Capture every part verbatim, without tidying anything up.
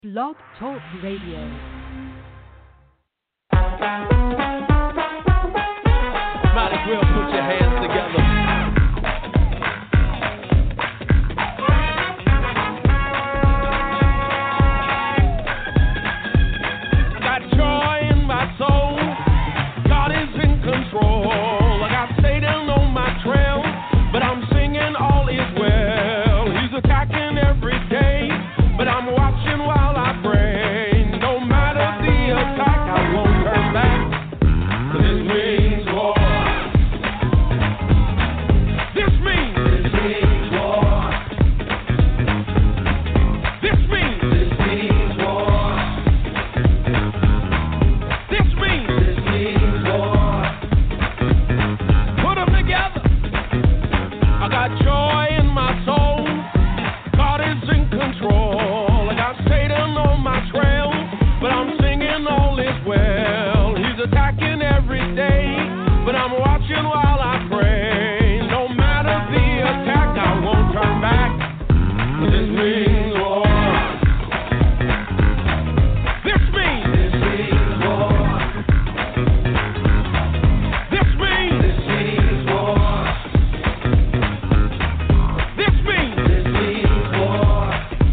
Blog Talk Radio. Might as well put your hands together. I got joy in my soul. God is in control. I got Satan on my trail, but I'm singing all is well. He's attacking every day, but I'm watching while I pray. No matter the attack, I won't turn back. This means war. This means this means war. This means this means war. This means this means war. Put them together. I got joy in my soul. God is in control. I got Satan on my trail, but I'm singing all is well. He's attacking every day, but I'm watching while I pray. No matter the attack, I won't turn back. This means war. This means this means war. This means this means war. This means this means war.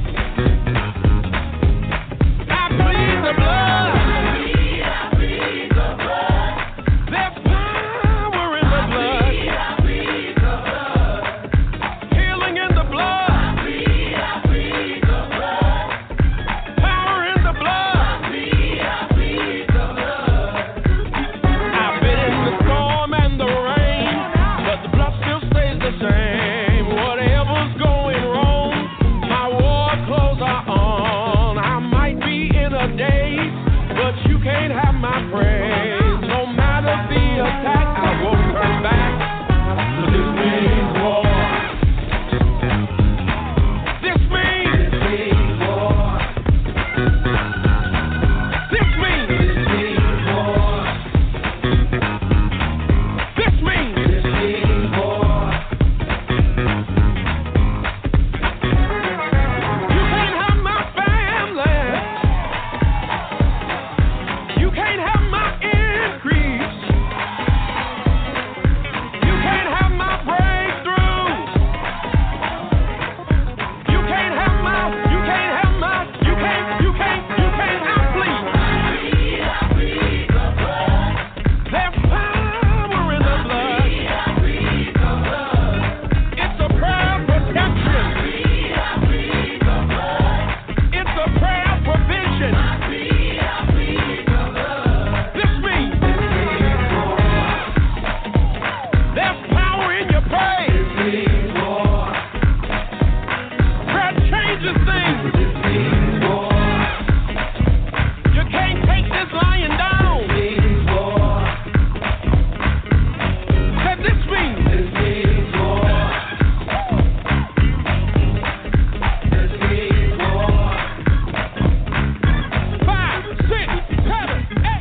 I bleed the blood. I bleed the blood. There's power in the blood. I bleed the blood. Healing in the blood. I bleed the blood. Power in the blood. I bleed the blood. I've been in the storm and the rain, but the blood still stays the same. Whatever's going wrong, my war clothes are on. I might be in a daze, but you can't have my praise. No matter the attack, I won't turn back. This means war. This means this means war. This means this means war. This means this means war. You can't have my family. You can't have my increase. You can't have my breakthrough. You can't have my, you can't have my, you can't, you can't, you can't outbleed. I bleed the blood. There's power in the blood. I bleed the blood. It's a prayer of protection. I bleed the blood. It's a prayer of provision. I bleed the blood. This means this means war. There's power in your praise. This means war. Prayer changes things. This means war. You can't take this lying down. This means war. Say this means this means war. This means war. Five, six, seven, eight.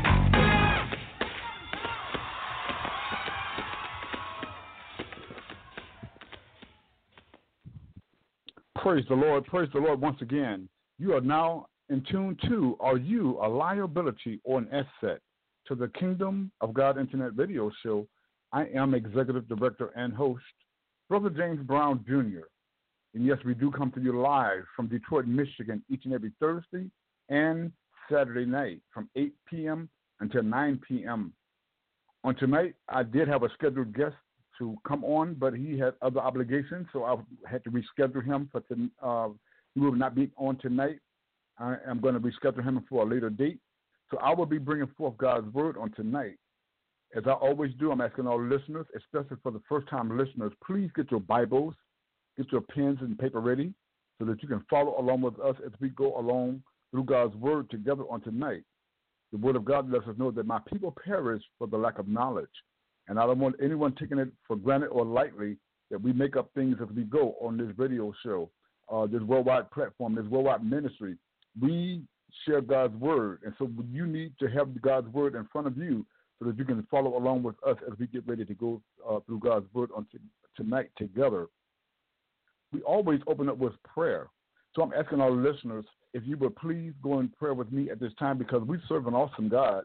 Praise the Lord. Praise the Lord once again. You are now in tune to Are You a Liability or an Asset to the Kingdom of God Internet Radio Show. I am Executive Director and host, Brother James Brown Junior And yes, we do come to you live from Detroit, Michigan, each and every Thursday and Saturday night from eight p.m. until nine p.m. On tonight, I did have a scheduled guest to come on, but he had other obligations, so I had to reschedule him for ton- uh, he will not be on tonight. I am going to reschedule him for a later date. So I will be bringing forth God's word on tonight. As I always do, I'm asking all listeners, especially for the first-time listeners, please get your Bibles, get your pens and paper ready so that you can follow along with us as we go along through God's word together on tonight. The word of God lets us know that my people perish for the lack of knowledge. And I don't want anyone taking it for granted or lightly that we make up things as we go on this radio show, uh, this worldwide platform, this worldwide ministry. We share God's word. And so you need to have God's word in front of you so that you can follow along with us as we get ready to go uh, through God's word on t- tonight together. We always open up with prayer. So I'm asking our listeners if you would please go in prayer with me at this time, because we serve an awesome God.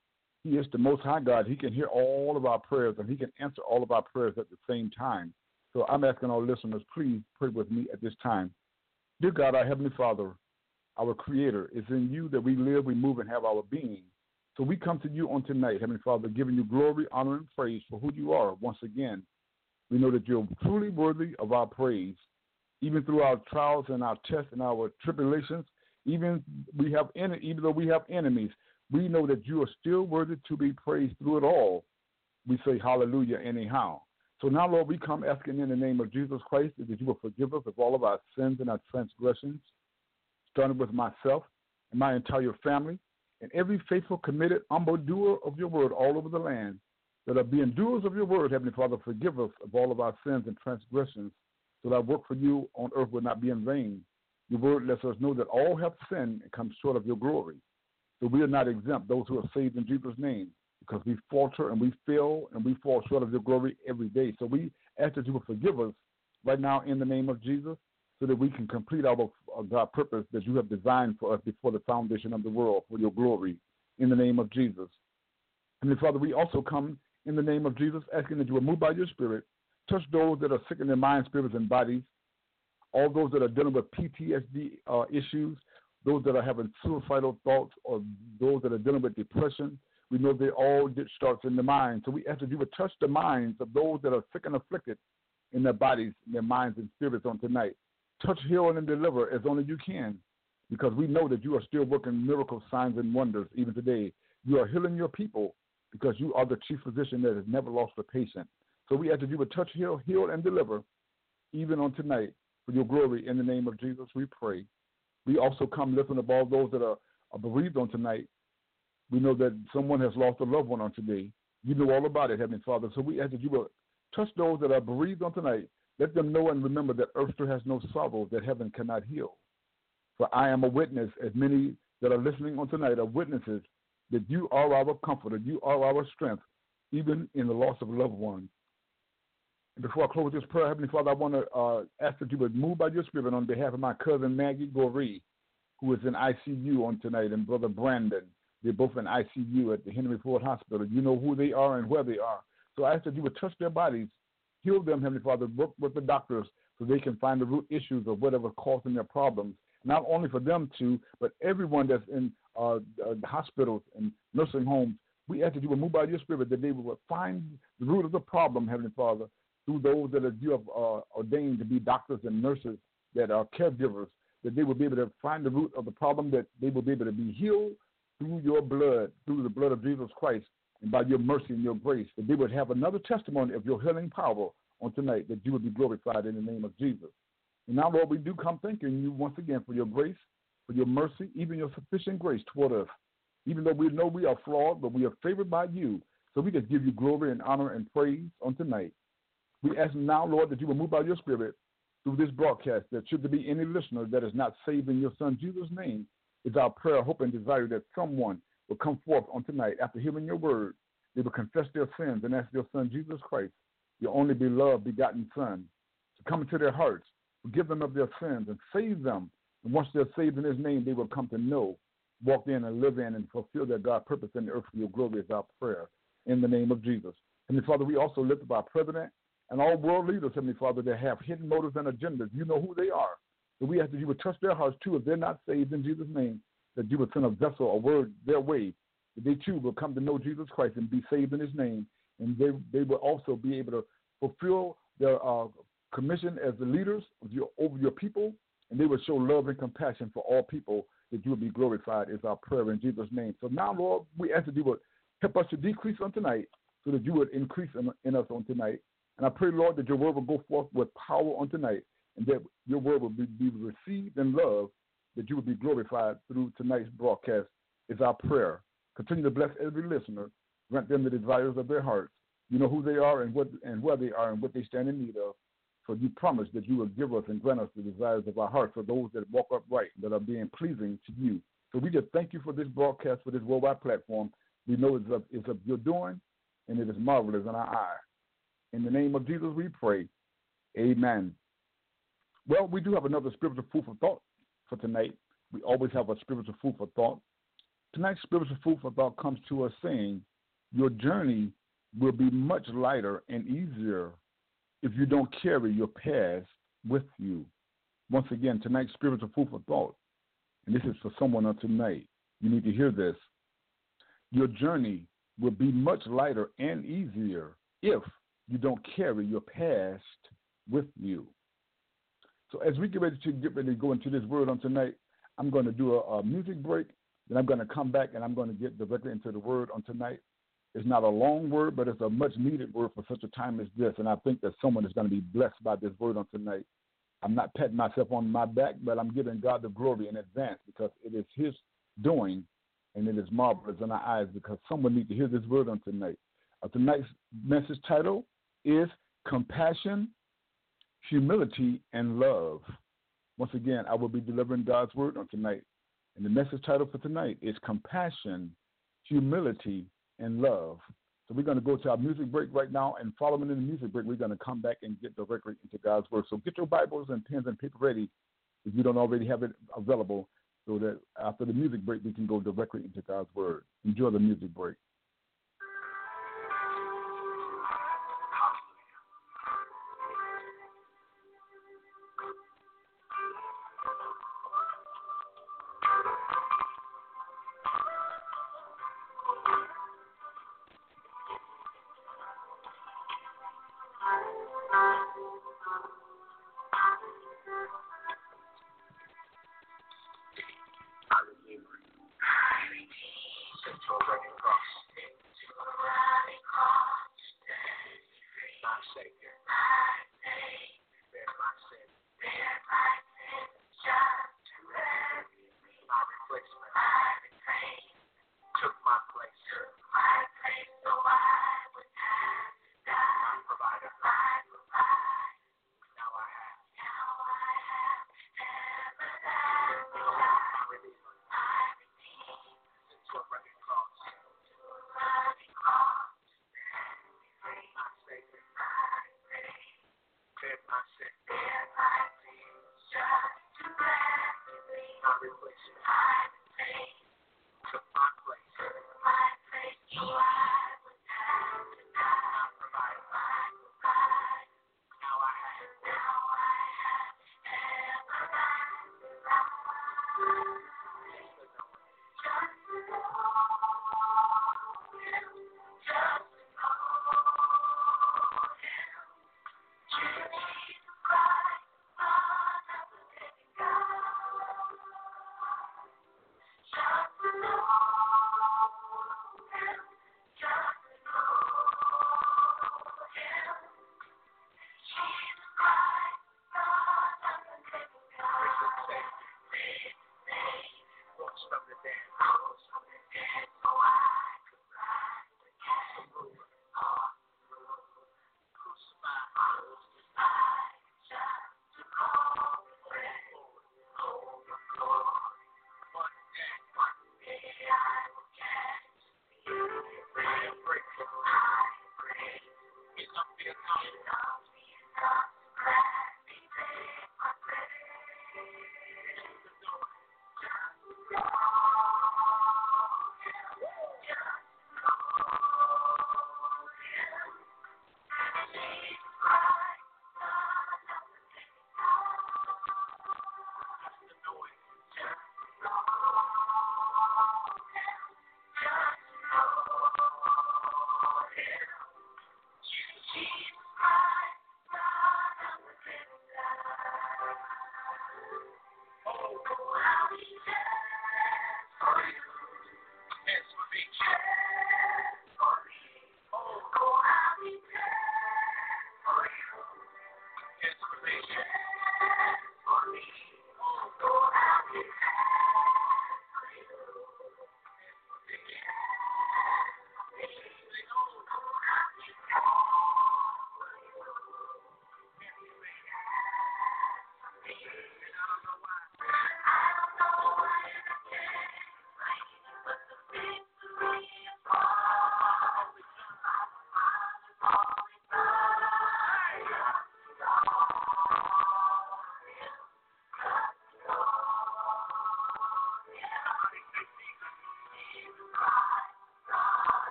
He is the Most High God. He can hear all of our prayers, and he can answer all of our prayers at the same time. So I'm asking our listeners, please pray with me at this time. Dear God, our Heavenly Father, our Creator, it's in you that we live, we move, and have our being. So we come to you on tonight, Heavenly Father, giving you glory, honor, and praise for who you are. Once again, we know that you're truly worthy of our praise. Even through our trials and our tests and our tribulations, even we have en- even though we have enemies, we know that you are still worthy to be praised through it all. We say hallelujah anyhow. So now, Lord, we come asking in the name of Jesus Christ that you will forgive us of all of our sins and our transgressions, starting with myself and my entire family, and every faithful, committed, humble doer of your word all over the land, that are being doers of your word, Heavenly Father, forgive us of all of our sins and transgressions, so that our work for you on earth will not be in vain. Your word lets us know that all have sinned and come short of your glory. So we are not exempt, those who are saved in Jesus' name, because we falter and we fail and we fall short of your glory every day. So we ask that you will forgive us right now in the name of Jesus, so that we can complete our uh, God purpose that you have designed for us before the foundation of the world for your glory in the name of Jesus. And Father, we also come in the name of Jesus, asking that you will move by your Spirit, touch those that are sick in their minds, spirits, and bodies, all those that are dealing with P T S D uh, issues, those that are having suicidal thoughts, or those that are dealing with depression. We know they all get starts in the mind. So we ask that you would touch the minds of those that are sick and afflicted in their bodies, in their minds and spirits on tonight. Touch, heal, and deliver as only you can, because we know that you are still working miracles, signs, and wonders even today. You are healing your people because you are the chief physician that has never lost a patient. So we ask that you would touch, heal, heal, and deliver even on tonight for your glory. In the name of Jesus, we pray. We also come lifting up all those that are, are bereaved on tonight. We know that someone has lost a loved one on today. You know all about it, Heavenly Father. So we ask that you will touch those that are bereaved on tonight. Let them know and remember that earth still has no sorrow that heaven cannot heal. For I am a witness, as many that are listening on tonight are witnesses, that you are our comforter, you are our strength, even in the loss of loved ones. And before I close this prayer, Heavenly Father, I want to uh, ask that you would move by your Spirit on behalf of my cousin Maggie Goree, who is in I C U on tonight, and Brother Brandon. They're both in I C U at the Henry Ford Hospital. You know who they are and where they are. So I ask that you would touch their bodies, heal them, Heavenly Father, work with the doctors so they can find the root issues of whatever's causing their problems, not only for them to, but everyone that's in uh, the hospitals and nursing homes. We ask that you would move by your Spirit, that they would find the root of the problem, Heavenly Father, through those that are, you have uh, ordained to be doctors and nurses that are caregivers, that they will be able to find the root of the problem, that they will be able to be healed through your blood, through the blood of Jesus Christ, and by your mercy and your grace, that they would have another testimony of your healing power on tonight, that you would be glorified in the name of Jesus. And now, Lord, we do come thanking you once again for your grace, for your mercy, even your sufficient grace toward us. Even though we know we are flawed, but we are favored by you, so we can give you glory and honor and praise on tonight. We ask now, Lord, that you will move by your Spirit through this broadcast, that should there be any listener that is not saved in your Son Jesus' name, it's our prayer, hope, and desire that someone will come forth on tonight after hearing your word. They will confess their sins and ask your Son Jesus Christ, your only beloved, begotten Son, to come into their hearts, forgive them of their sins, and save them. And once they're saved in his name, they will come to know, walk in and live in and fulfill their God purpose in the earth for your glory is our prayer in the name of Jesus. Heavenly Father, we also lift up our president and all world leaders, Heavenly Father, that have hidden motives and agendas. You know who they are. So we ask that you would touch their hearts, too, if they're not saved in Jesus' name, that you would send a vessel, a word their way, that they, too, will come to know Jesus Christ and be saved in his name. And they, they will also be able to fulfill their uh, commission as the leaders of your, over your people, and they will show love and compassion for all people, that you will be glorified is our prayer in Jesus' name. So now, Lord, we ask that you would help us to decrease on tonight so that you would increase in, in us on tonight. And I pray, Lord, that your word will go forth with power on tonight, and that your word will be, be received in love, that you will be glorified through tonight's broadcast is our prayer. Continue to bless every listener. Grant them the desires of their hearts. You know who they are and what and where they are and what they stand in need of. So you promise that you will give us and grant us the desires of our hearts for those that walk upright, that are being pleasing to you. So we just thank you for this broadcast, for this worldwide platform. We know it's of, it's of your doing, and it is marvelous in our eye. In the name of Jesus we pray. Amen. Well, we do have another spiritual food for thought for tonight. We always have a spiritual food for thought. Tonight's spiritual food for thought comes to us saying, your journey will be much lighter and easier if you don't carry your past with you. Once again, tonight's spiritual food for thought, and this is for someone on tonight. You need to hear this. Your journey will be much lighter and easier if you don't carry your past with you. So as we get ready to get ready to go into this word on tonight, I'm going to do a, a music break. Then I'm going to come back and I'm going to get directly into the word on tonight. It's not a long word, but it's a much needed word for such a time as this. And I think that someone is going to be blessed by this word on tonight. I'm not patting myself on my back, but I'm giving God the glory in advance because it is his doing and it is marvelous in our eyes because someone needs to hear this word on tonight. Uh, tonight's message title is Compassion, Humility, and Love. Once again, I will be delivering God's word on tonight. And the message title for tonight is Compassion, Humility, and Love. So we're going to go to our music break right now, and following in the music break, we're going to come back and get directly into God's word. So get your Bibles and pens and paper ready if you don't already have it available so that after the music break, we can go directly into God's word. Enjoy the music break.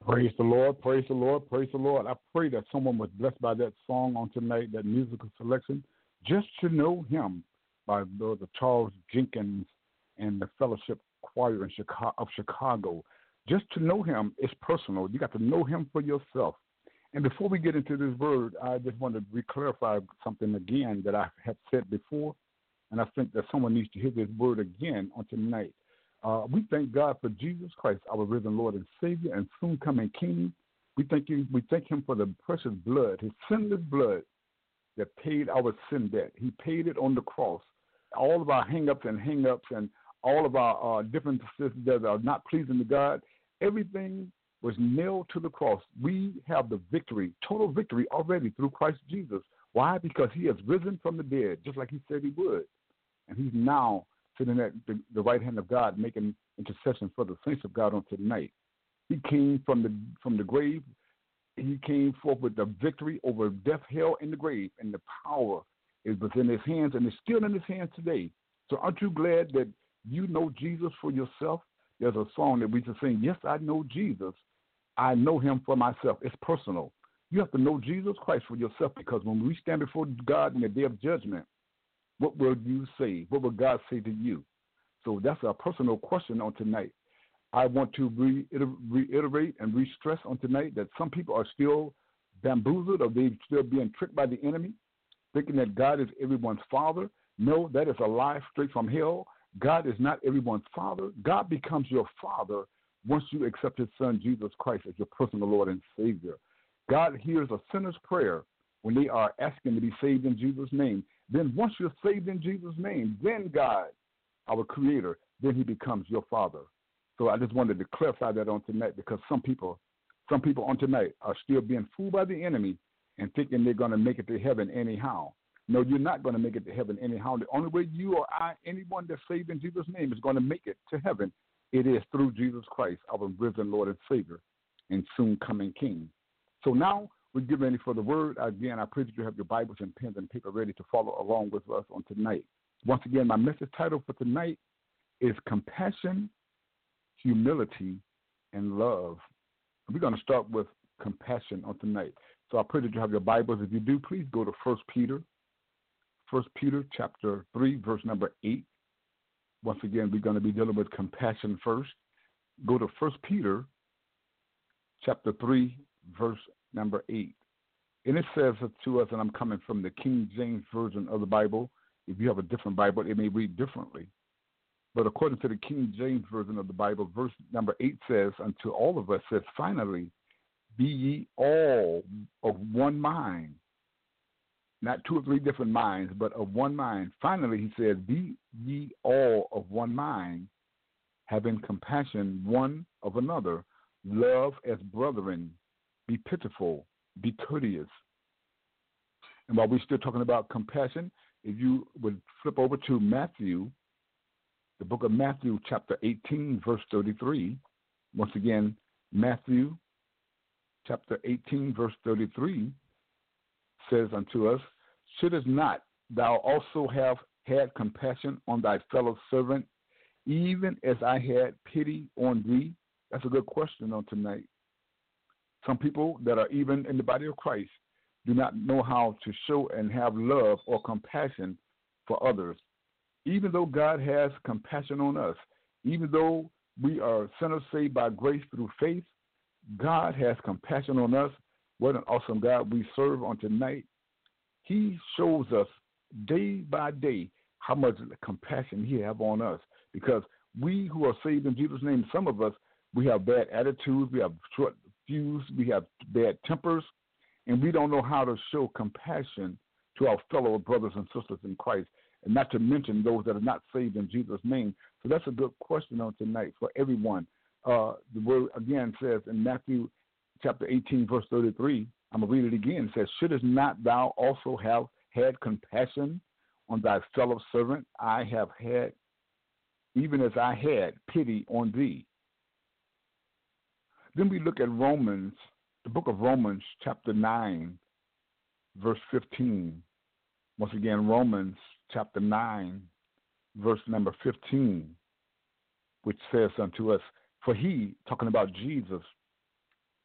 Praise the Lord, praise the Lord, praise the Lord. I pray that someone was blessed by that song on tonight, that musical selection, Just to Know Him by Brother Charles Jenkins and the Fellowship Choir in Chicago, of Chicago. Just to know Him is personal. You got to know Him for yourself. And before we get into this word, I just want to re-clarify something again that I have said before, and I think that someone needs to hear this word again on tonight. Uh, we thank God for Jesus Christ, our risen Lord and Savior, and soon coming King. We thank you. We thank Him for the precious blood, His sinless blood that paid our sin debt. He paid it on the cross. All of our hang-ups and hang-ups and all of our uh, differences that are not pleasing to God, everything was nailed to the cross. We have the victory, total victory already through Christ Jesus. Why? Because He has risen from the dead, just like He said He would. And He's now sitting at the, the right hand of God, making intercession for the saints of God on tonight. He came from the from the grave. He came forth with the victory over death, hell, and the grave, and the power is within His hands, and it's still in His hands today. So aren't you glad that you know Jesus for yourself? There's a song that we just sing, Yes, I Know Jesus. I know Him for myself. It's personal. You have to know Jesus Christ for yourself, because when we stand before God in the day of judgment, what will you say? What will God say to you? So that's a personal question on tonight. I want to reiter- reiterate and re-stress on tonight that some people are still bamboozled, or they're still being tricked by the enemy, thinking that God is everyone's father. No, that is a lie straight from hell. God is not everyone's father. God becomes your father once you accept His Son, Jesus Christ, as your personal Lord and Savior. God hears a sinner's prayer when they are asking to be saved in Jesus' name. Then once you're saved in Jesus' name, then God, our Creator, then He becomes your Father. So I just wanted to clarify that on tonight, because some people, some people on tonight are still being fooled by the enemy and thinking they're going to make it to heaven anyhow. No, you're not going to make it to heaven anyhow. The only way you or I, anyone that's saved in Jesus' name, is going to make it to heaven, it is through Jesus Christ, our risen Lord and Savior, and soon coming King. So now we get ready for the word. Again, I pray that you have your Bibles and pens and paper ready to follow along with us on tonight. Once again, my message title for tonight is Compassion, Humility, and Love. We're going to start with compassion on tonight. So I pray that you have your Bibles. If you do, please go to First Peter, First Peter chapter three, verse number eight. Once again, we're going to be dealing with compassion first. Go to First Peter chapter three, verse number eight. And it says to us, and I'm coming from the King James Version of the Bible. If you have a different Bible, it may read differently. But according to the King James Version of the Bible, verse number eight says, unto all of us, says, finally, be ye all of one mind. Not two or three different minds, but of one mind. Finally, he says, be ye all of one mind, having compassion one of another, love as brethren, be pitiful, be courteous. And while we're still talking about compassion, if you would flip over to Matthew, the book of Matthew, chapter eighteen, verse thirty-three. Once again, Matthew, chapter eighteen, verse thirty-three, says unto us, shouldest not thou also have had compassion on thy fellow servant, even as I had pity on thee? That's a good question on tonight. Some people that are even in the body of Christ do not know how to show and have love or compassion for others. Even though God has compassion on us, even though we are sinners saved by grace through faith, God has compassion on us. What an awesome God we serve on tonight. He shows us day by day how much compassion He has on us, because we who are saved in Jesus' name, some of us, we have bad attitudes, we have short fuse, we have bad tempers, and we don't know how to show compassion to our fellow brothers and sisters in Christ, and not to mention those that are not saved in Jesus' name. So that's a good question on tonight for everyone. Uh, the word again says in Matthew chapter eighteen, verse thirty-three, I'm going to read it again. It says, shouldest not thou also have had compassion on thy fellow servant? I have had, even as I had pity on thee. Then we look at Romans, the book of Romans, chapter nine, verse fifteen. Once again, Romans chapter nine, verse number fifteen, which says unto us, for he, talking about Jesus,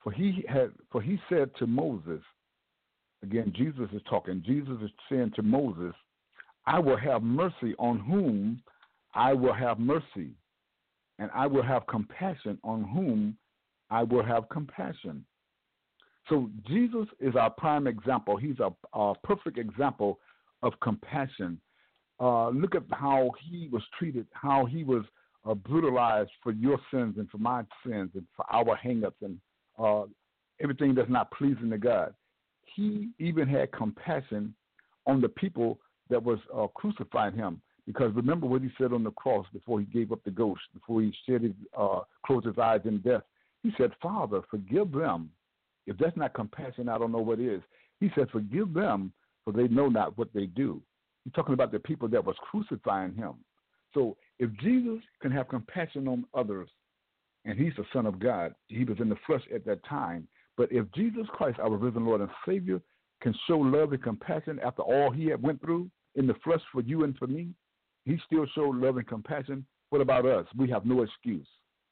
For he had, for he said to Moses, again, Jesus is talking. Jesus is saying to Moses, I will have mercy on whom I will have mercy, and I will have compassion on whom I will have compassion. So Jesus is our prime example. He's a, a perfect example of compassion. Uh, look at how he was treated, how he was uh, brutalized for your sins and for my sins and for our hang-ups and uh, everything that's not pleasing to God. He even had compassion on the people that was uh, crucifying him. Because remember what he said on the cross before he gave up the ghost, before he shed his, uh, closed his eyes in death. He said, Father, forgive them. If that's not compassion, I don't know what is. He said, forgive them, for they know not what they do. He's talking about the people that was crucifying him. So if Jesus can have compassion on others, and he's the Son of God, he was in the flesh at that time, but if Jesus Christ, our risen Lord and Savior, can show love and compassion after all he had went through in the flesh for you and for me, he still showed love and compassion. What about us? We have no excuse.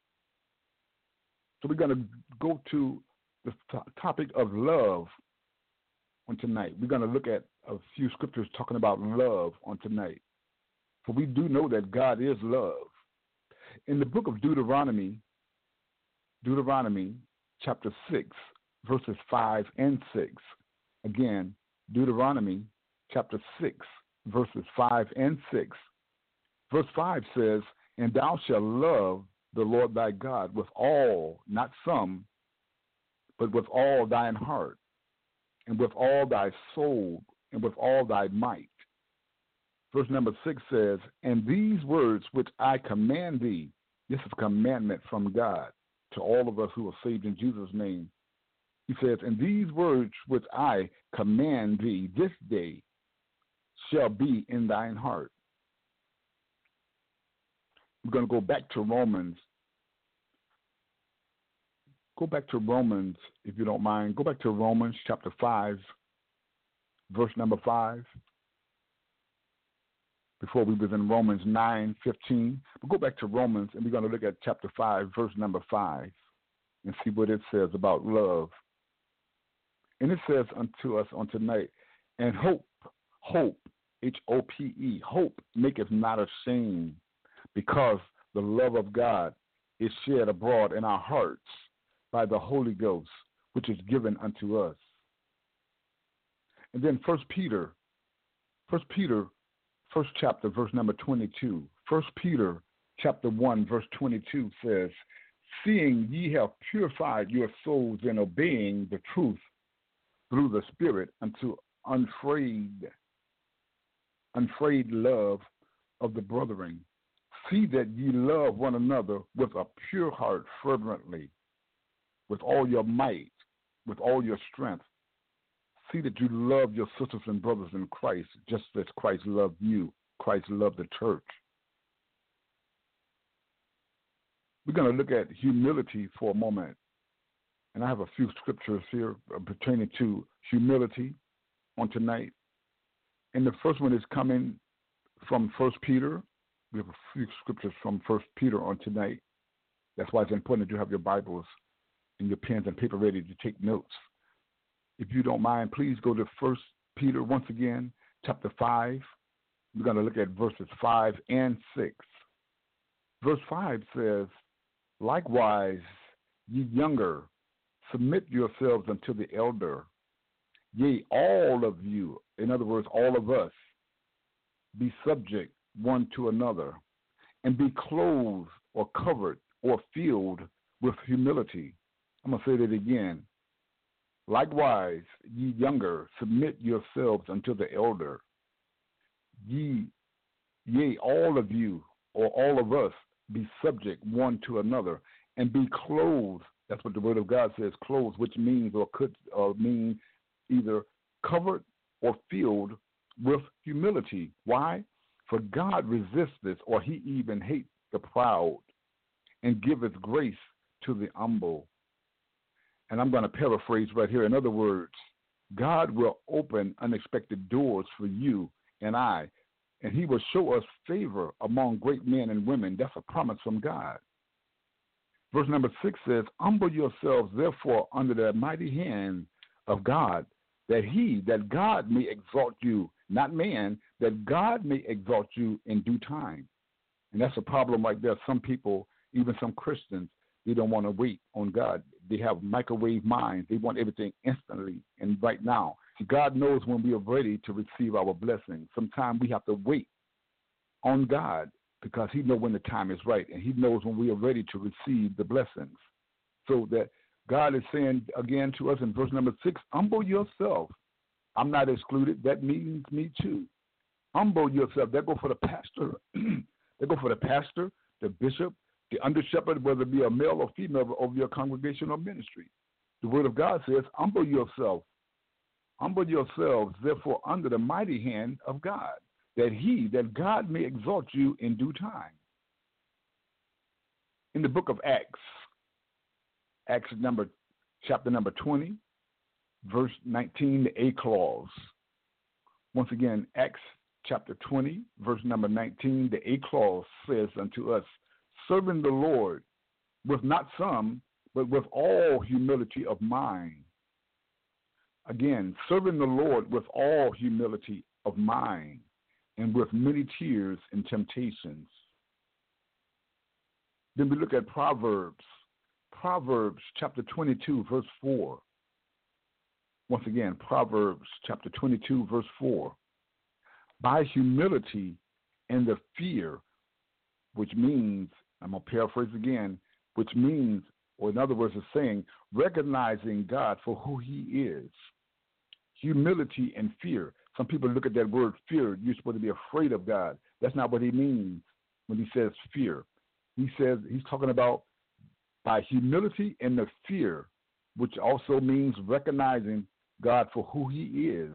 So we're going to go to the topic of love on tonight. We're going to look at a few scriptures talking about love on tonight. For we do know that God is love. In the book of Deuteronomy, Deuteronomy chapter six, verses five and six. Again, Deuteronomy chapter six, verses five and six. Verse five says, and thou shalt love the Lord thy God with all, not some, but with all thine heart, and with all thy soul, and with all thy might. Verse number six says, and these words which I command thee, this is a commandment from God to all of us who are saved in Jesus' name. He says, and these words which I command thee this day shall be in thine heart. We're going to go back to Romans. Go back to Romans, if you don't mind. Go back to Romans chapter five, verse number five. Before we was in Romans nine fifteen. But go back to Romans, and we're going to look at chapter five, verse number five, and see what it says about love. And it says unto us on tonight, and hope, hope, H O P E, hope maketh not ashamed, because the love of God is shed abroad in our hearts by the Holy Ghost, which is given unto us. And then First Peter, First Peter, first chapter, verse number twenty-two. First Peter chapter one, verse twenty-two says, seeing ye have purified your souls in obeying the truth through the Spirit unto unfrayed, unfrayed love of the brethren. See that ye love one another with a pure heart fervently, with all your might, with all your strength. See that you love your sisters and brothers in Christ, just as Christ loved you. Christ loved the church. We're going to look at humility for a moment. And I have a few scriptures here pertaining to humility on tonight. And the first one is coming from First Peter. We have a few scriptures from First Peter on tonight. That's why it's important that you have your Bibles and your pens and paper ready to take notes. If you don't mind, please go to First Peter once again, chapter five. We're going to look at verses five and six. Verse five says, likewise, ye younger, submit yourselves unto the elder. Yea, all of you, in other words, all of us, be subject one to another, and be clothed or covered or filled with humility. I'm going to say that again. Likewise, ye younger, submit yourselves unto the elder. Ye, yea, all of you, or all of us, be subject one to another, and be clothed. That's what the Word of God says, clothed, which means or could uh, mean either covered or filled with humility. Why? For God resists this, or he even hates the proud, and giveth grace to the humble. And I'm going to paraphrase right here. In other words, God will open unexpected doors for you and I, and he will show us favor among great men and women. That's a promise from God. Verse number six says, humble yourselves, therefore, under the mighty hand of God, that he, that God may exalt you, not man, that God may exalt you in due time. And that's a problem right there. Some people, even some Christians, they don't want to wait on God. They have microwave minds. They want everything instantly and right now. God knows when we are ready to receive our blessing. Sometimes we have to wait on God because he knows when the time is right, and he knows when we are ready to receive the blessings. So that God is saying again to us in verse number six, humble yourself. I'm not excluded. That means me too. Humble yourself. That go for the pastor. That go for the pastor, the bishop, the under shepherd, whether it be a male or female of your congregation or ministry. The word of God says, humble yourself. Humble yourselves, therefore, under the mighty hand of God, that he, that God may exalt you in due time. In the book of Acts, Acts number, chapter number twenty, verse nineteen, the A clause. Once again, Acts chapter twenty, verse number nineteen, the A clause says unto us, serving the Lord with not some, but with all humility of mind. Again, serving the Lord with all humility of mind and with many tears and temptations. Then we look at Proverbs, Proverbs chapter twenty-two, verse four. Once again, Proverbs chapter twenty-two, verse four. By humility and the fear, which means, I'm going to paraphrase again, which means, or in other words, it's saying, recognizing God for who he is. Humility and fear. Some people look at that word fear. You're supposed to be afraid of God. That's not what he means when he says fear. He says he's talking about by humility and the fear, which also means recognizing God for who he is.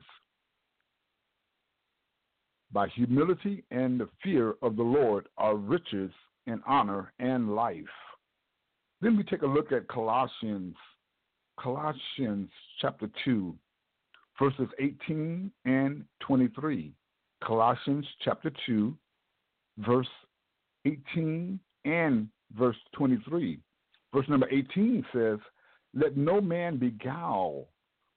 By humility and the fear of the Lord are riches and honor and life. Then we take a look at Colossians, Colossians chapter two, verses eighteen and twenty-three. Colossians chapter two, verse eighteen and verse twenty-three. Verse number eighteen says, let no man beguile.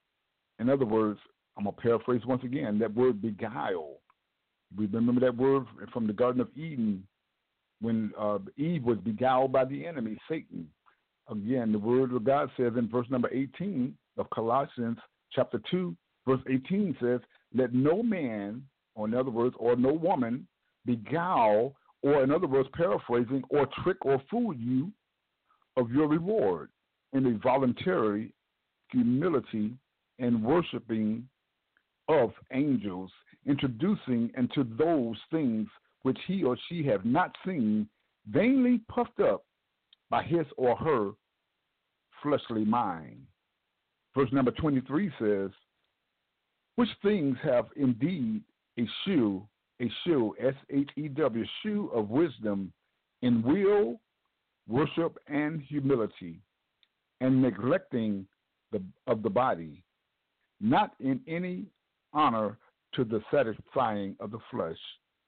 In other words, I'm going to paraphrase once again, that word beguile. We remember that word from the Garden of Eden when uh, Eve was beguiled by the enemy, Satan. Again, the word of God says in verse number eighteen of Colossians chapter two, verse eighteen says, let no man, or in other words, or no woman, beguile, or in other words, paraphrasing, or trick or fool you of your reward in a voluntary humility and worshiping of angels, introducing into those things which he or she have not seen, vainly puffed up by his or her fleshly mind. Verse number twenty-three says, which things have indeed a shew, a shew, S H E W, shew of wisdom in will, worship, and humility, and neglecting the, of the body, not in any honor to the satisfying of the flesh.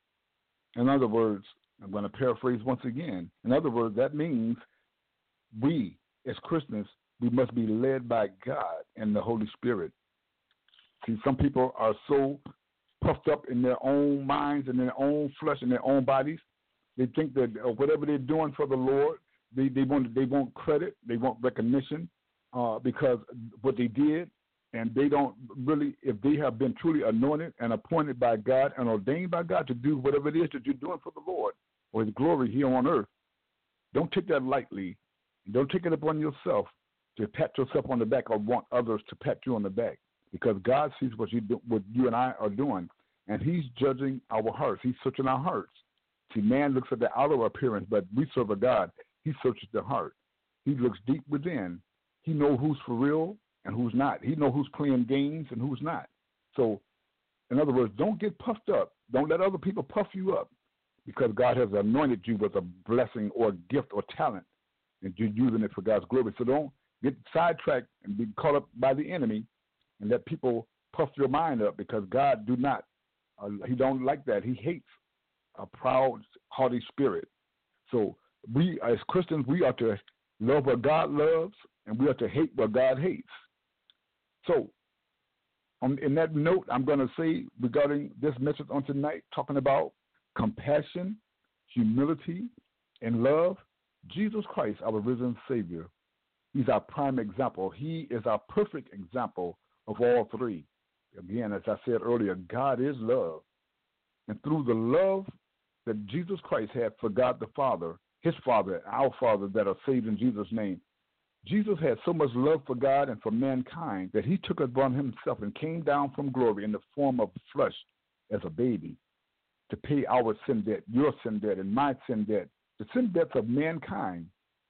In other words, I'm going to paraphrase once again. In other words, that means we, as Christians, we must be led by God and the Holy Spirit. See, some people are so puffed up in their own minds and their own flesh and their own bodies. They think that uh, whatever they're doing for the Lord, they, they want they want credit, they want recognition uh, because what they did, and they don't really, if they have been truly anointed and appointed by God and ordained by God to do whatever it is that you're doing for the Lord or his glory here on earth, don't take that lightly. Don't take it upon yourself to pat yourself on the back or want others to pat you on the back, because God sees what you do, what you and I are doing, and he's judging our hearts. He's searching our hearts. See, man looks at the outer appearance, but we serve a God. He searches the heart. He looks deep within. He knows who's for real and who's not. He knows who's playing games and who's not. So, in other words, don't get puffed up. Don't let other people puff you up, because God has anointed you with a blessing or a gift or talent, and you're using it for God's glory. So don't get sidetracked and be caught up by the enemy and let people puff your mind up, because God do not. Uh, he don't like that. He hates a proud, haughty spirit. So we, as Christians, we are to love what God loves, and we are to hate what God hates. So, on, in that note, I'm going to say regarding this message on tonight, talking about compassion, humility, and love, Jesus Christ, our risen Savior, he's our prime example. He is our perfect example of all three. Again, as I said earlier, God is love. And through the love that Jesus Christ had for God the Father, his Father, our Father that are saved in Jesus' name, Jesus had so much love for God and for mankind that he took it upon himself and came down from glory in the form of flesh as a baby to pay our sin debt, your sin debt, and my sin debt, the sin debts of mankind,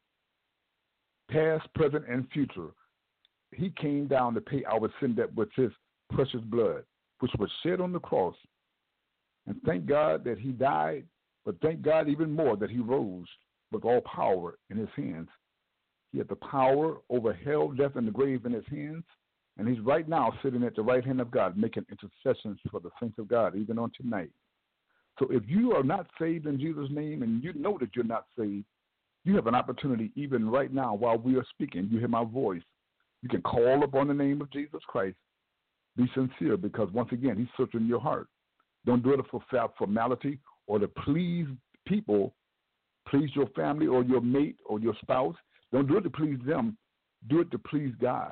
past, present, and future. He came down to pay our sin debt with his precious blood, which was shed on the cross. And thank God that he died, but thank God even more that he rose with all power in his hands. He had the power over hell, death, and the grave in his hands, and he's right now sitting at the right hand of God making intercessions for the saints of God, even on tonight. So if you are not saved in Jesus' name and you know that you're not saved, you have an opportunity even right now while we are speaking. You hear my voice. You can call upon the name of Jesus Christ. Be sincere because, once again, he's searching your heart. Don't do it for formality or to please people, please your family or your mate or your spouse. Don't do it to please them. Do it to please God.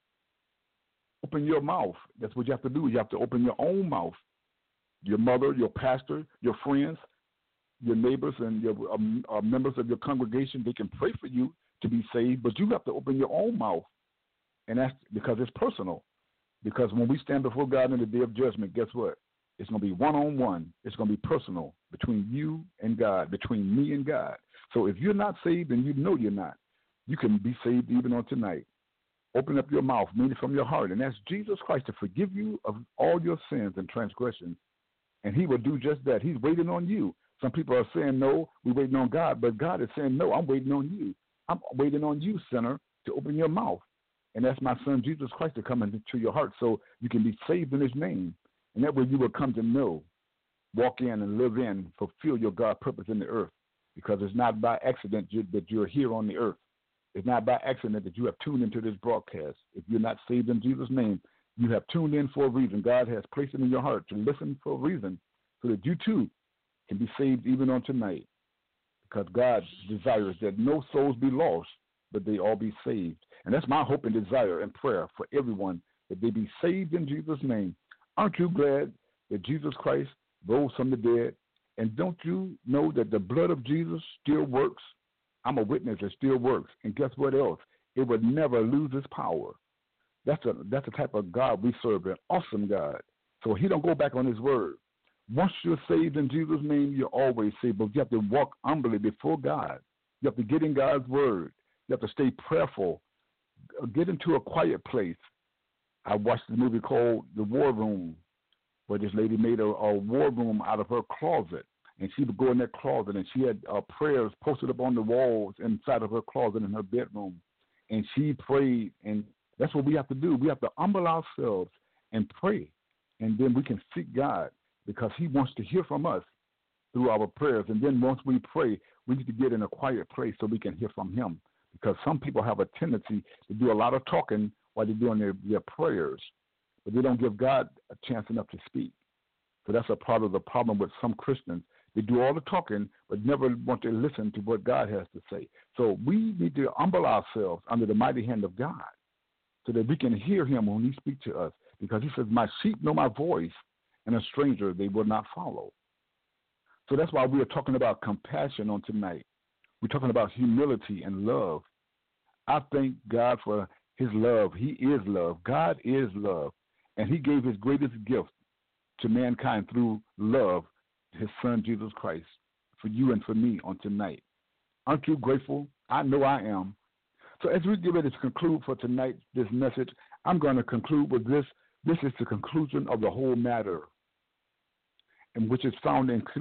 Open your mouth. That's what you have to do. You have to open your own mouth. Your mother, your pastor, your friends, your neighbors, and your um, uh, members of your congregation, they can pray for you to be saved, but you have to open your own mouth. And that's because it's personal. Because when we stand before God in the day of judgment, guess what? It's going to be one-on-one. It's going to be personal between you and God, between me and God. So if you're not saved and you know you're not, you can be saved even on tonight. Open up your mouth, mean it from your heart, and ask Jesus Christ to forgive you of all your sins and transgressions. And he will do just that. He's waiting on you. Some people are saying, no, we're waiting on God. But God is saying, no, I'm waiting on you. I'm waiting on you, sinner, to open your mouth. And that's my son, Jesus Christ, to come into your heart so you can be saved in his name. And that way you will come to know, walk in and live in, fulfill your God purpose in the earth. Because it's not by accident that you're here on the earth. It's not by accident that you have tuned into this broadcast. If you're not saved in Jesus' name, you have tuned in for a reason. God has placed it in your heart to listen for a reason so that you too can be saved even on tonight. Because God desires that no souls be lost, but they all be saved. And that's my hope and desire and prayer for everyone, that they be saved in Jesus' name. Aren't you glad that Jesus Christ rose from the dead? And don't you know that the blood of Jesus still works? I'm a witness, it still works. And guess what else? It would never lose its power. That's a that's the type of God we serve, an awesome God. So he don't go back on his word. Once you're saved in Jesus' name, you're always saved. But you have to walk humbly before God. You have to get in God's word. You have to stay prayerful. Get into a quiet place. I watched the movie called The War Room, where this lady made a, a war room out of her closet. And she would go in that closet, and she had uh, prayers posted up on the walls inside of her closet in her bedroom. And she prayed, and that's what we have to do. We have to humble ourselves and pray, and then we can seek God because he wants to hear from us through our prayers. And then once we pray, we need to get in a quiet place so we can hear from him, because some people have a tendency to do a lot of talking while they're doing their, their prayers, but they don't give God a chance enough to speak. So that's a part of the problem with some Christians. They do all the talking, but never want to listen to what God has to say. So we need to humble ourselves under the mighty hand of God so that we can hear him when he speaks to us. Because he says, my sheep know my voice, and a stranger they will not follow. So that's why we are talking about compassion on tonight. We're talking about humility and love. I thank God for his love. He is love. God is love. And he gave his greatest gift to mankind through love, his son, Jesus Christ, for you and for me on tonight. Aren't you grateful? I know I am. So as we get ready to conclude for tonight, this message, I'm going to conclude with this. This is the conclusion of the whole matter, and which is found in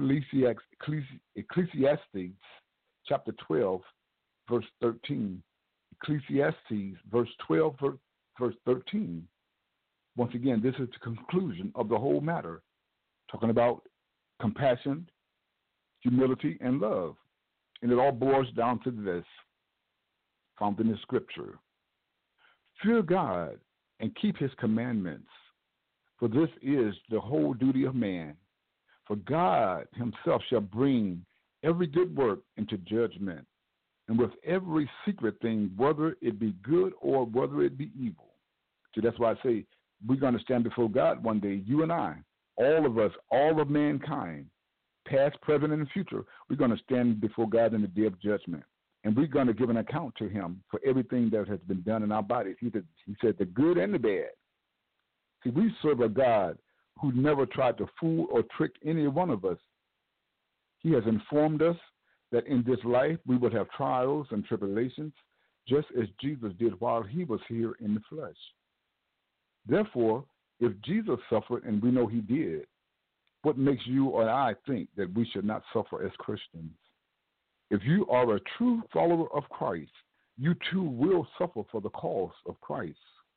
Ecclesiastes chapter twelve, verse thirteen. Ecclesiastes, verse twelve, verse thirteen. Once again, this is the conclusion of the whole matter, talking about compassion, humility, and love. And it all boils down to this. found in the scripture. Fear God and keep his commandments, for this is the whole duty of man. For God himself shall bring every good work into judgment, and with every secret thing, whether it be good or whether it be evil. So that's why I say we're going to stand before God one day, you and I, all of us, all of mankind, past, present, and future. We're going to stand before God in the day of judgment. And we're going to give an account to him for everything that has been done in our bodies. He said, he said the good and the bad. See, we serve a God who never tried to fool or trick any one of us. He has informed us that in this life we would have trials and tribulations, just as Jesus did while he was here in the flesh. Therefore, if Jesus suffered, and we know he did, what makes you or I think that we should not suffer as Christians? If you are a true follower of Christ, you too will suffer for the cause of Christ.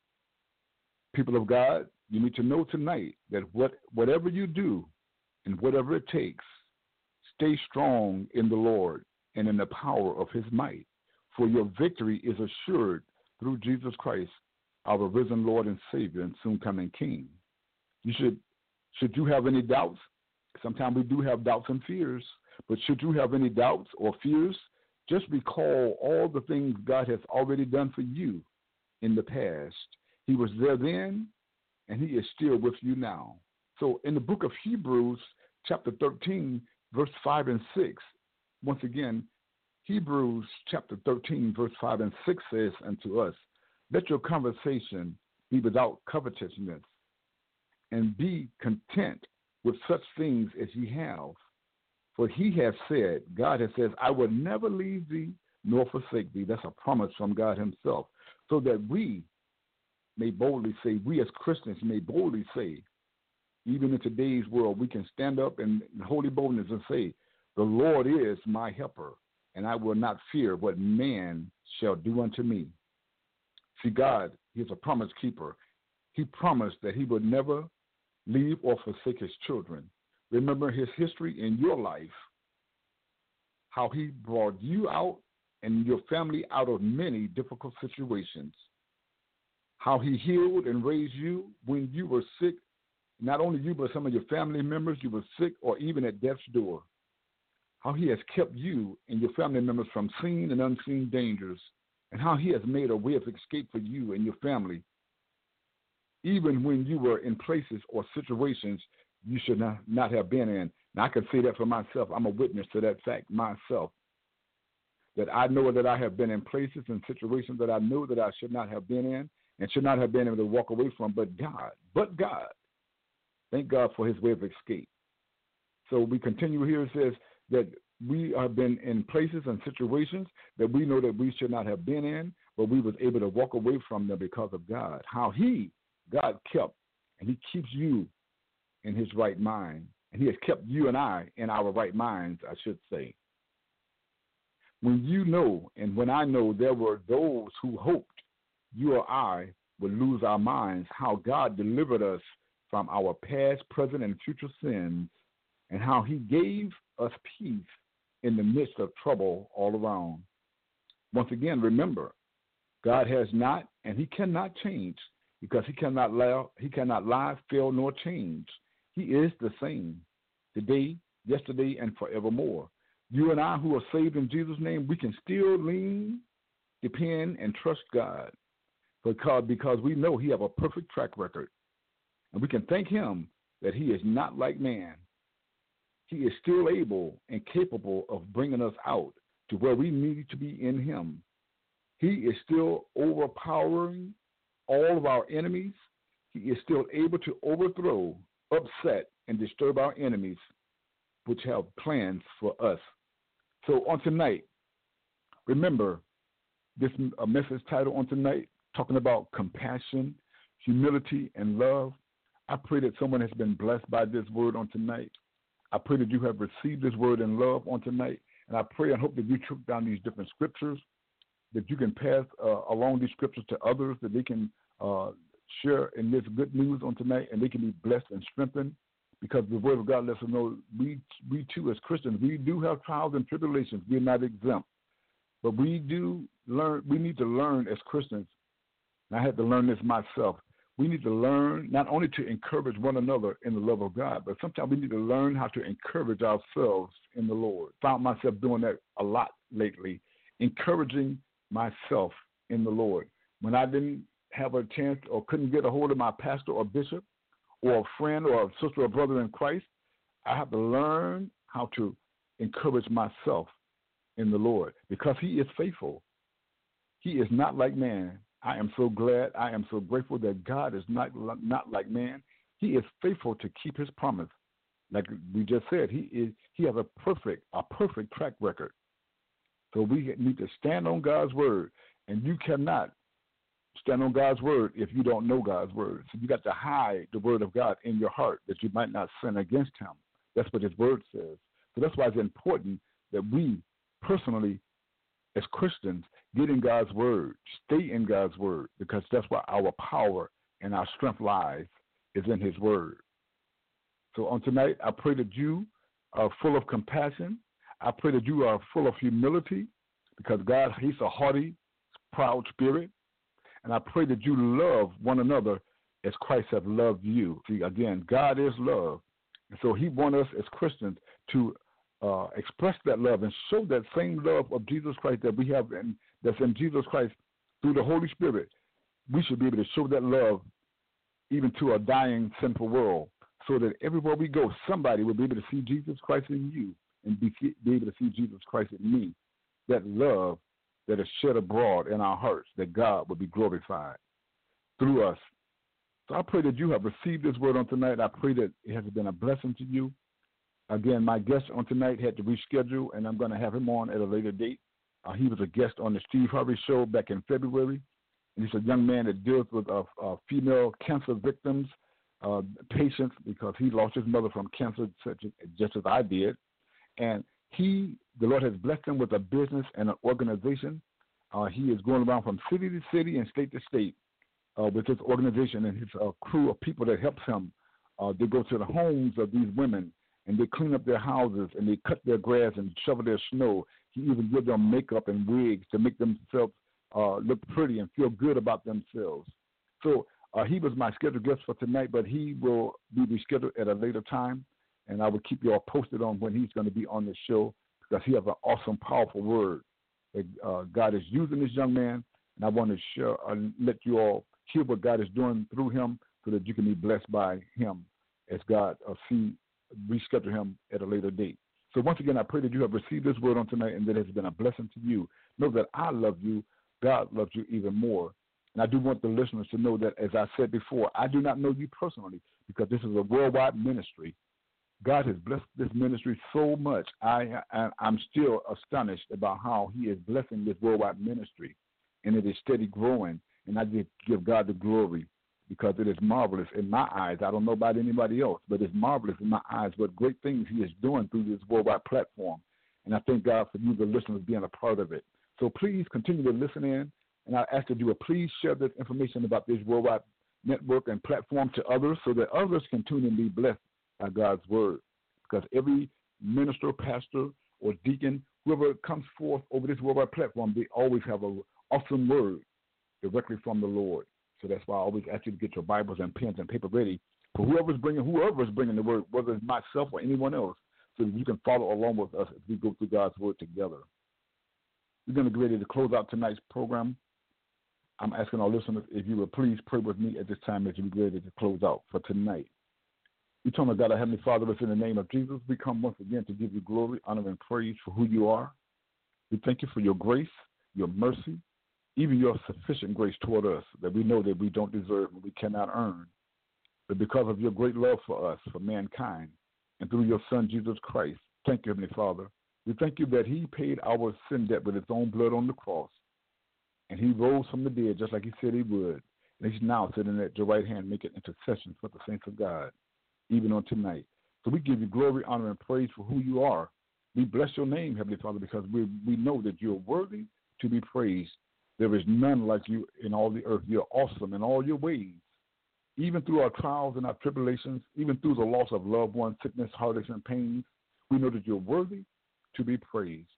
People of God, you need to know tonight that what, whatever you do and whatever it takes, stay strong in the Lord and in the power of his might, for your victory is assured through Jesus Christ, our risen Lord and Savior and soon coming King. You should, should you have any doubts, sometimes we do have doubts and fears, but should you have any doubts or fears, just recall all the things God has already done for you in the past. He was there then, and he is still with you now. So in the book of Hebrews, chapter thirteen, verse five and six, once again, Hebrews chapter thirteen, verse five and six says unto us, let your conversation be without covetousness, and be content with such things as ye have. For he has said, God has said, I will never leave thee nor forsake thee. That's a promise from God himself. So that we may boldly say, we as Christians may boldly say, even in today's world, we can stand up in holy boldness and say, the Lord is my helper, and I will not fear what man shall do unto me. See, God, he is a promise keeper. He promised that he would never leave or forsake his children. Remember his history in your life, how he brought you out and your family out of many difficult situations, how he healed and raised you when you were sick, not only you, but some of your family members, you were sick or even at death's door, how he has kept you and your family members from seen and unseen dangers, and how he has made a way of escape for you and your family, even when you were in places or situations you should not, not have been in. Now, I can say that for myself. I'm a witness to that fact myself, that I know that I have been in places and situations that I know that I should not have been in and should not have been able to walk away from, but God, but God. Thank God for his way of escape. So we continue here. It says that we have been in places and situations that we know that we should not have been in, but we was able to walk away from them because of God. How he, God, kept, and he keeps you in his right mind. And he has kept you and I in our right minds, I should say. When you know, and when I know there were those who hoped you or I would lose our minds, how God delivered us from our past, present, and future sins, and how he gave us peace in the midst of trouble all around. Once again, remember, God has not, and he cannot change, because he cannot lie, he cannot lie, fail, nor change. He is the same today, yesterday, and forevermore. You and I who are saved in Jesus' name, we can still lean, depend, and trust God because, because we know he has a perfect track record. And we can thank him that he is not like man. He is still able and capable of bringing us out to where we need to be in him. He is still overpowering all of our enemies. He is still able to overthrow, upset, and disturb our enemies, which have plans for us. So on tonight, remember this uh, message title on tonight, talking about compassion, humility, and love. I pray that someone has been blessed by this word on tonight. I pray that you have received this word in love on tonight. And I pray and hope that you took down these different scriptures, that you can pass uh, along these scriptures to others, that they can uh, share in this good news on tonight, and they can be blessed and strengthened, because the word of God lets us know we, we too as Christians, we do have trials and tribulations. We're not exempt. But we do learn. We need to learn as Christians. And I had to learn this myself. We need to learn not only to encourage one another in the love of God, but sometimes we need to learn how to encourage ourselves in the Lord. Found myself doing that a lot lately, encouraging myself in the Lord. When I didn't have a chance or couldn't get a hold of my pastor or bishop or a friend or a sister or brother in Christ, I have to learn how to encourage myself in the Lord because he is faithful. He is not like man. I am so glad, I am so grateful that God is not, not like man. He is faithful to keep his promise. Like we just said, he is he has a perfect, a perfect track record. So we need to stand on God's word, and you cannot stand on God's word if you don't know God's word. So you got to hide the word of God in your heart that you might not sin against him. That's what his word says. So that's why it's important that we personally, as Christians, get in God's word, stay in God's word, because that's where our power and our strength lies, is in his word. So on tonight, I pray that you are full of compassion. I pray that you are full of humility, because God, he's a haughty, proud spirit. And I pray that you love one another as Christ has loved you. See, again, God is love. And so he wants us as Christians to uh, express that love and show that same love of Jesus Christ that we have in, that's in Jesus Christ through the Holy Spirit. We should be able to show that love even to a dying, sinful world, so that everywhere we go, somebody will be able to see Jesus Christ in you and be, be able to see Jesus Christ in me. That love that is shed abroad in our hearts, that God will be glorified through us. So I pray that you have received this word on tonight. I pray that it has been a blessing to you. Again, my guest on tonight had to reschedule, and I'm going to have him on at a later date. Uh, he was a guest on the Steve Harvey Show back in February. And he's a young man that deals with uh, uh, female cancer victims, uh, patients, because he lost his mother from cancer such as, just as I did. And he, the Lord has blessed him with a business and an organization. Uh, he is going around from city to city and state to state uh, with his organization and his uh, crew of people that helps him. Uh, they go to the homes of these women, and they clean up their houses, and they cut their grass and shovel their snow. He even gives them makeup and wigs to make themselves uh, look pretty and feel good about themselves. So uh, he was my scheduled guest for tonight, but he will be rescheduled at a later time. And I will keep you all posted on when he's going to be on the show, because he has an awesome, powerful word that uh, God is using this young man. And I want to share, uh, let you all hear what God is doing through him, so that you can be blessed by him as God uh, see reschedule him at a later date. So once again, I pray that you have received this word on tonight and that it has been a blessing to you. Know that I love you. God loves you even more. And I do want the listeners to know that, as I said before, I do not know you personally, because this is a worldwide ministry. God has blessed this ministry so much. I, I, I'm still astonished about how he is blessing this worldwide ministry, and it is steady growing. And I just give God the glory, because it is marvelous in my eyes. I don't know about anybody else, but it's marvelous in my eyes what great things he is doing through this worldwide platform. And I thank God for you, the listeners, being a part of it. So please continue to listen in, and I ask that you will please share this information about this worldwide network and platform to others, so that others can tune in and be blessed by God's word. Because every minister, pastor, or deacon, whoever comes forth over this worldwide platform, they always have an awesome word directly from the Lord. So that's why I always ask you to get your Bibles and pens and paper ready for whoever's bringing, whoever's bringing the word, whether it's myself or anyone else, so that you can follow along with us as we go through God's word together. We're going to get ready to close out tonight's program. I'm asking our listeners if you would please pray with me at this time as we get ready to close out for tonight. Eternal God, our Heavenly Father, it's in the name of Jesus, we come once again to give you glory, honor, and praise for who you are. We thank you for your grace, your mercy, even your sufficient grace toward us, that we know that we don't deserve and we cannot earn. But because of your great love for us, for mankind, and through your Son, Jesus Christ, thank you, Heavenly Father. We thank you that he paid our sin debt with his own blood on the cross, and he rose from the dead just like he said he would. And he's now sitting at your right hand making intercession for the saints of God, even on tonight. So we give you glory, honor, and praise for who you are. We bless your name, Heavenly Father, because we we know that you're worthy to be praised. There is none like you in all the earth. You're awesome in all your ways. Even through our trials and our tribulations, even through the loss of loved ones, sickness, heartaches, and pains, we know that you're worthy to be praised.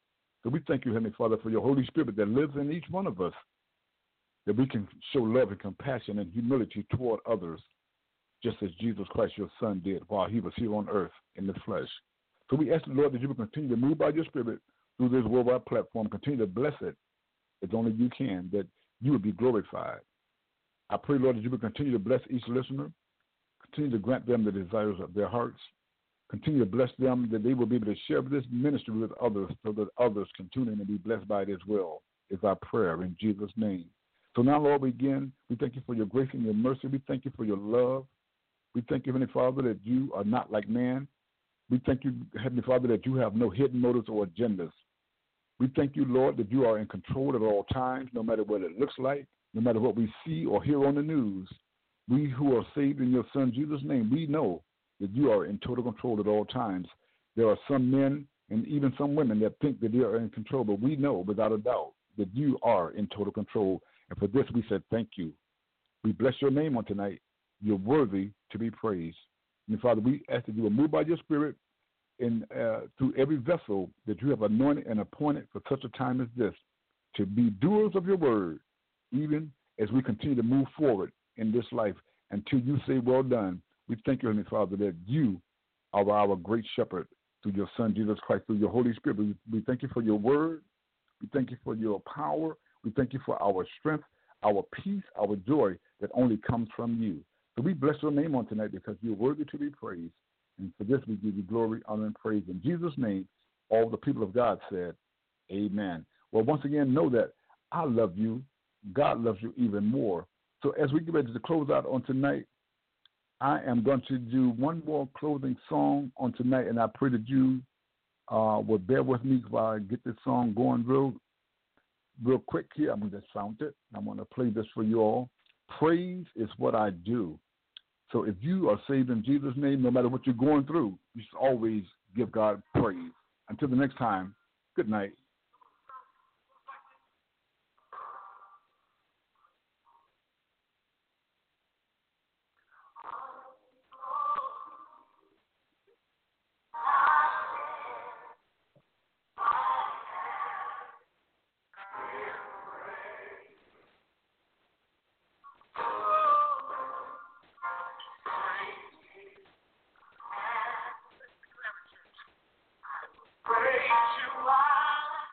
So we thank you, Heavenly Father, for your Holy Spirit that lives in each one of us, that we can show love and compassion and humility toward others, just as Jesus Christ, your Son, did while he was here on earth in the flesh. So we ask the Lord that you will continue to move by your Spirit through this worldwide platform, continue to bless it as only you can, that you would be glorified. I pray, Lord, that you will continue to bless each listener, continue to grant them the desires of their hearts, continue to bless them that they will be able to share this ministry with others so that others can tune in and be blessed by it as well, is our prayer in Jesus' name. So now, Lord, we again, we thank you for your grace and your mercy. We thank you for your love. We thank you, Heavenly Father, that you are not like man. We thank you, Heavenly Father, that you have no hidden motives or agendas. We thank you, Lord, that you are in control at all times, no matter what it looks like, no matter what we see or hear on the news. We who are saved in your Son, Jesus' name, we know that you are in total control at all times. There are some men and even some women that think that they are in control, but we know without a doubt that you are in total control. And for this, we said thank you. We bless your name on tonight. You're worthy to be praised. And Father, we ask that you will move by your Spirit in, uh, through every vessel that you have anointed and appointed for such a time as this, to be doers of your word, even as we continue to move forward in this life until you say, well done. We thank you, Heavenly Father, that you are our great shepherd through your Son, Jesus Christ, through your Holy Spirit. We, we thank you for your word. We thank you for your power. We thank you for our strength, our peace, our joy that only comes from you. So we bless your name on tonight because you're worthy to be praised. And for this, we give you glory, honor, and praise. In Jesus' name, all the people of God said, amen. Well, once again, know that I love you. God loves you even more. So as we get ready to close out on tonight, I am going to do one more closing song on tonight, and I pray that you uh, will bear with me while I get this song going real, real quick here. I'm going to just sound it. I'm going to play this for you all. Praise is what I do. So if you are saved in Jesus' name, no matter what you're going through, you should always give God praise. Until the next time, good night. Praise you, I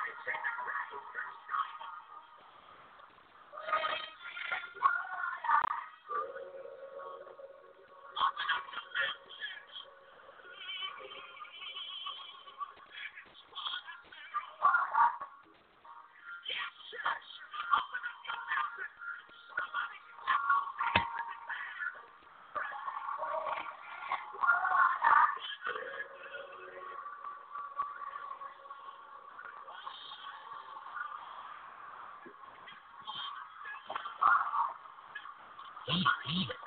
Thank you.